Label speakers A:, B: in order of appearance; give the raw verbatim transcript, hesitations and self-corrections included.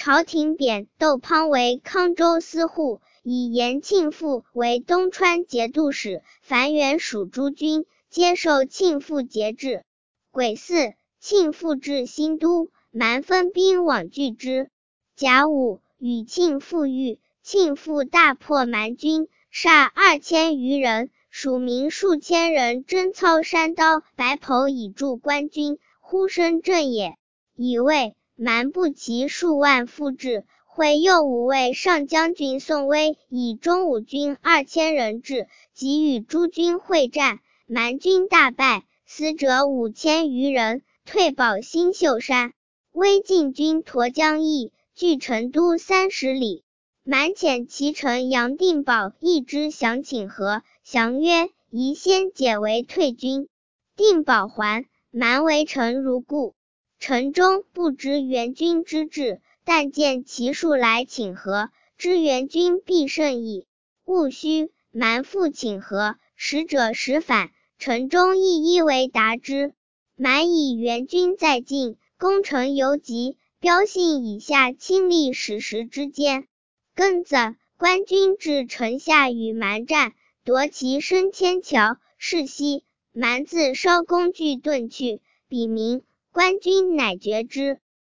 A: 朝廷贬窦滂为康州司户，以延庆父为东川节度使，樊元属诸军，接受庆父节制。癸巳，庆父至新都，蛮分兵往拒之。甲午，与庆父遇，庆父大破蛮军，杀二千余人，蜀民数千人征操山刀、白袍以助官军，呼声震也。乙未，蛮不齐数万复至，会右武卫上将军宋威以中武军二千人至，即与诸军会战，蛮军大败，死者五千余人，退保新秀山。威进军沱江驿，距成都三十里。蛮遣其臣杨定保一之降请和，降曰：宜先解围退军。定保还，蛮围城如故。城中不知援军之志，但见其数来请和，知援军必胜矣。戊戌，蛮复请和，使者使返，城中一一为答之。蛮以援军在近，攻城犹急，标信以下亲历史实之间。庚子，官军至城下与蛮战，夺其升迁桥，是夕，蛮自烧工具遁去，彼明，官军乃决之。